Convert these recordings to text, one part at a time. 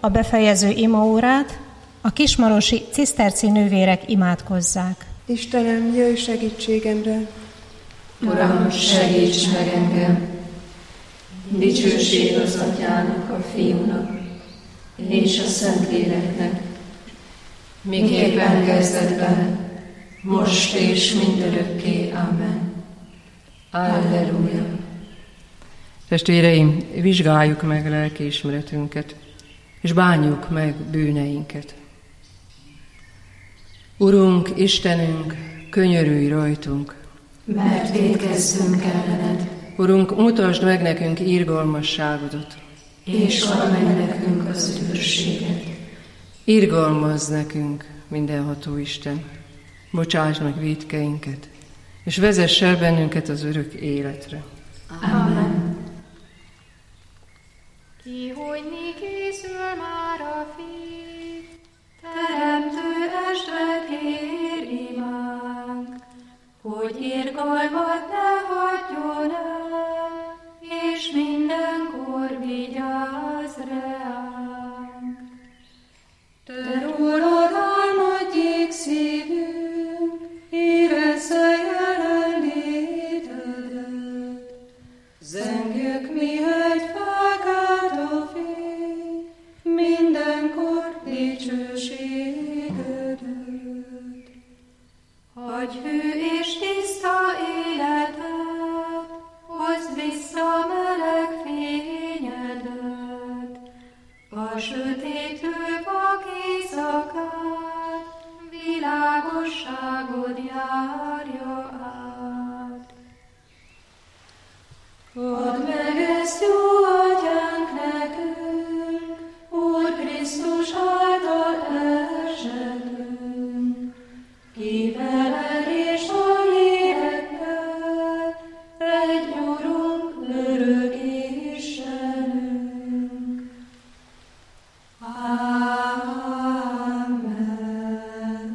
a befejező imaórát, a kismarosi ciszterci nővérek imádkozzák. Istenem, jöjj segítségemre! Uram, segíts meg engem! Dicsőség az Atyának, a Fiúnak és a Szentléleknek, miképpen kezdetben, most és mindörökké. Amen. Alleluja. Testvéreim, vizsgáljuk meg lelkiismeretünket, és bánjuk meg bűneinket. Urunk, Istenünk, könyörülj rajtunk! Mert vétkezzünk ellened. Urunk, mutasd meg nekünk irgalmasságodat, és add meg nekünk az üdvösséget. Irgalmazz nekünk, mindenható Isten, bocsáss meg vétkeinket, és vezess el bennünket az örök életre. Amen. Kihújni készül már a Fiú, teremtő estre kér imánk, hogy irgalmat ne hagyjon el, és mindenkor vigyázz reánk. Te rólad álmodjék szívünk, érezze jelenlétedet. Zengjük mi egy fákát a fény, mindenkor dicsőségedet. Hagyj hű és tiszta életet, hozd vissza meleg fényedet, a sötétő vak éjszakát, világosságod járja át. Add meg ezt, jó Atyánk, nekünk, Úr Krisztus által esetünk, ki veled és a lélekkel, egy Urunk, örök Istenünk. Amen.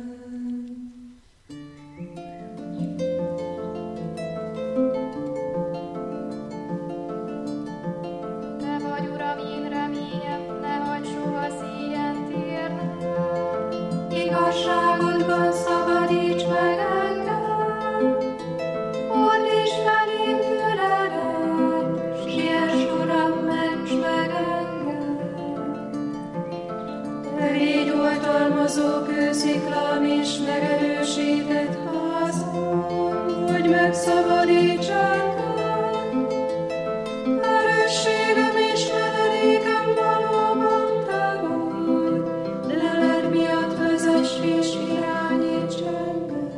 Te vagy, Uram, én reményem, ne hagyd soha szíjen térnem. Igazságodban szabadíts meg engem, fordíts felém füledet, siess, Uram, ments meg engem. Te légy oltalmazó kősziklám és megerősített házam, hogy megszabadíts engem. Erősségem és menedékem valóban te vagy, leled miatt vezess és irányíts engem.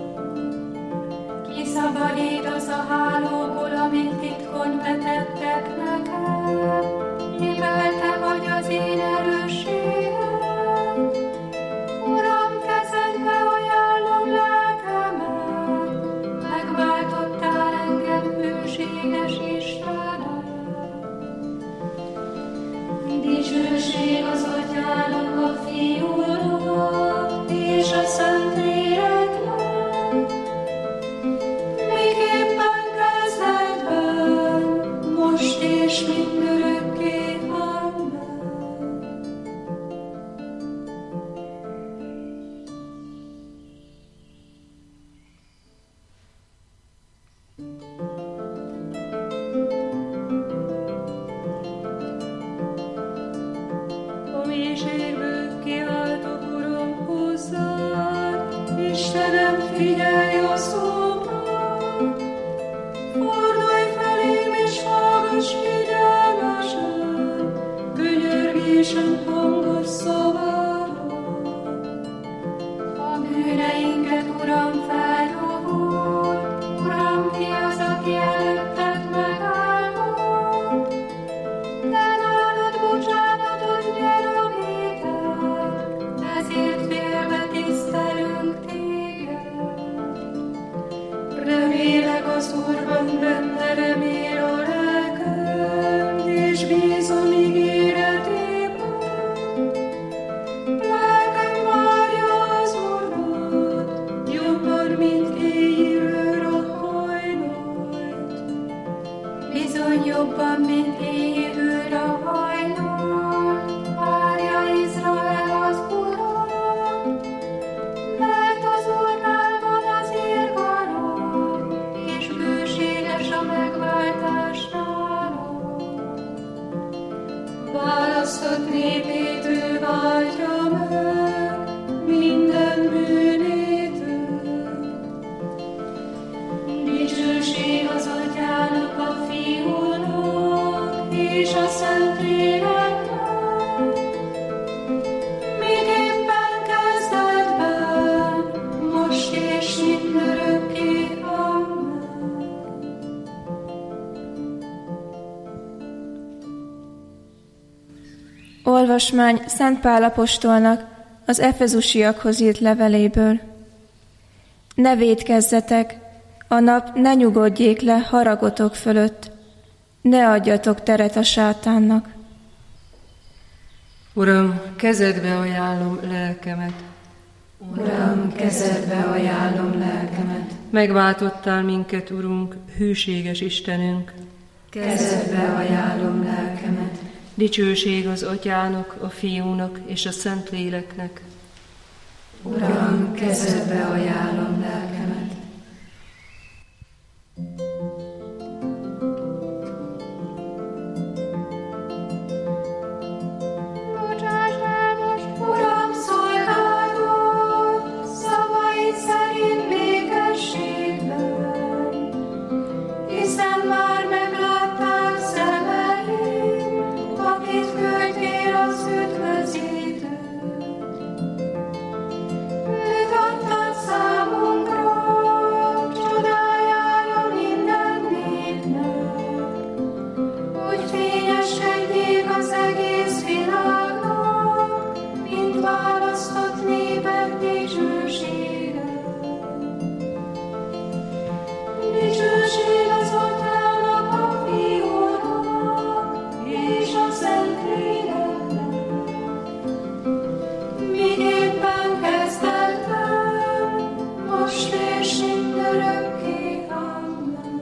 Kiszabadítasz a hálóból, amit titkon vetettek nekem, mivel te vagy az én erősségem. Uram, kezedbe ajánlom lelkemet, megváltottál engem hűséges Istenem. Dicsőség az Atyának, a Fiúnak és a Szentléleknek, miképpen kezdetben, most és mindörökké. Amen. A mélységből kiáltó választott népét ő váltja meg, minden bűnétől. Dicsőség az Atyának, a Fiúnak és a Szentléleknek, miképpen kezdetben, most és mindörökké. Amen. Olvasmány Szent Pál apostolnak az efezusiakhoz írt leveléből. Ne vétkezzetek, a nap ne nyugodjék le haragotok fölött, ne adjatok teret a sátánnak. Uram, kezedbe ajánlom lelkemet. Uram, kezedbe ajánlom lelkemet. Megváltottál minket, Urunk, hűséges Istenünk. Kezedbe ajánlom lelkemet. Dicsőség az Atyának, a Fiúnak és a Szentléleknek. Uram, kezedbe ajánlom lelkemet. Bocsásd el most, Uram, szolgálod szavaid szerint békességben, hiszen már meglátták szemeim, akit küldtél az üdvözítőt. Őt adtad számunkra, csodájára minden népnek, hogy fényeskedjék az egész világnak, mint választott népek dicsősége. Dicsőség az Atyának, a Fiúnak és a Szentléleknek, miképpen kezdetben, most és mindörökké. Amen.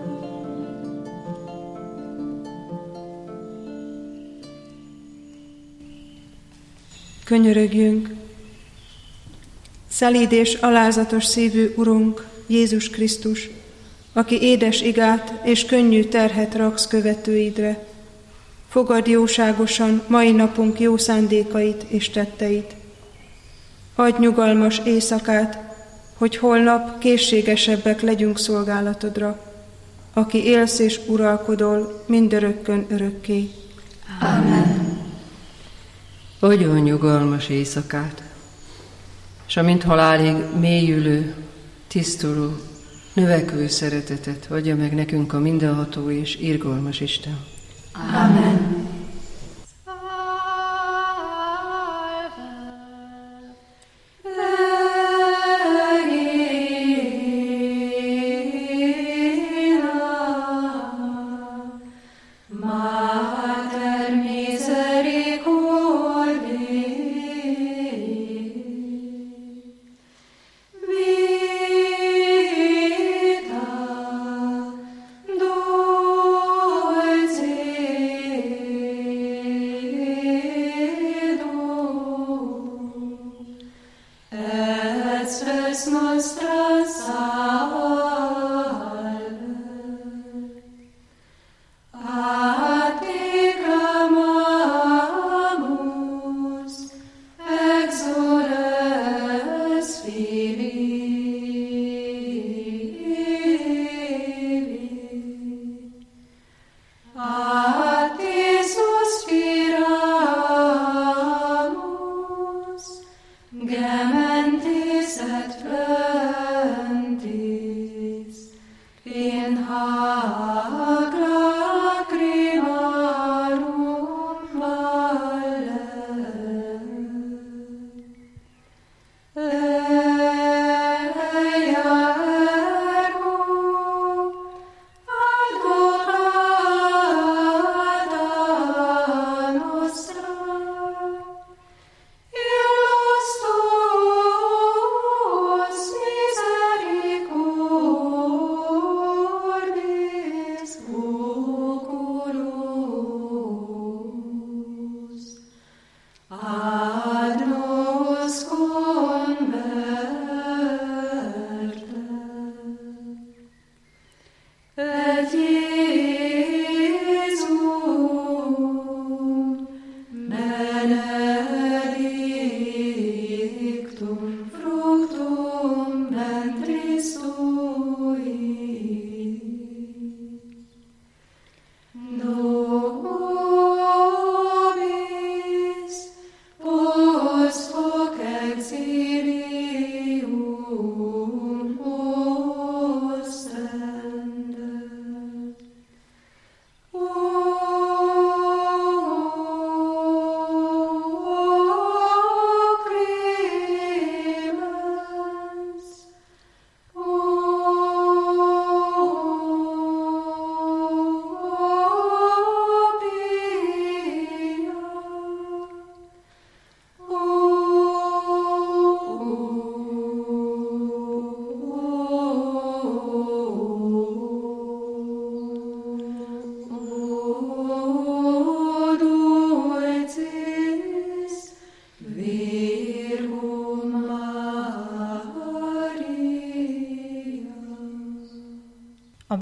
Könyörögjünk! Szelíd és alázatos szívű Urunk, Jézus Krisztus, aki édes igát és könnyű terhet raksz követőidre, fogadd jóságosan mai napunk jó szándékait és tetteit. Adj nyugalmas éjszakát, hogy holnap készségesebbek legyünk szolgálatodra, aki élsz és uralkodol mindörökkön örökké. Amen. Adjon nyugalmas éjszakát, és amint halálig mélyülő, tisztuló, növekvő szeretetet adja meg nekünk a mindenható és irgalmas Isten. Amen.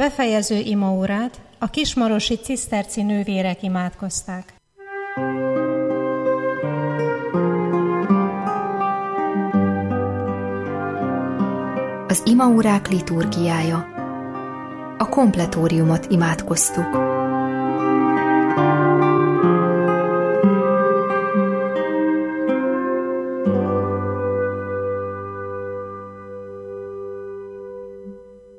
befejező imaórát a kismarosi ciszterci nővérek imádkozták. Az imaórák liturgiája. A kompletóriumot imádkoztuk.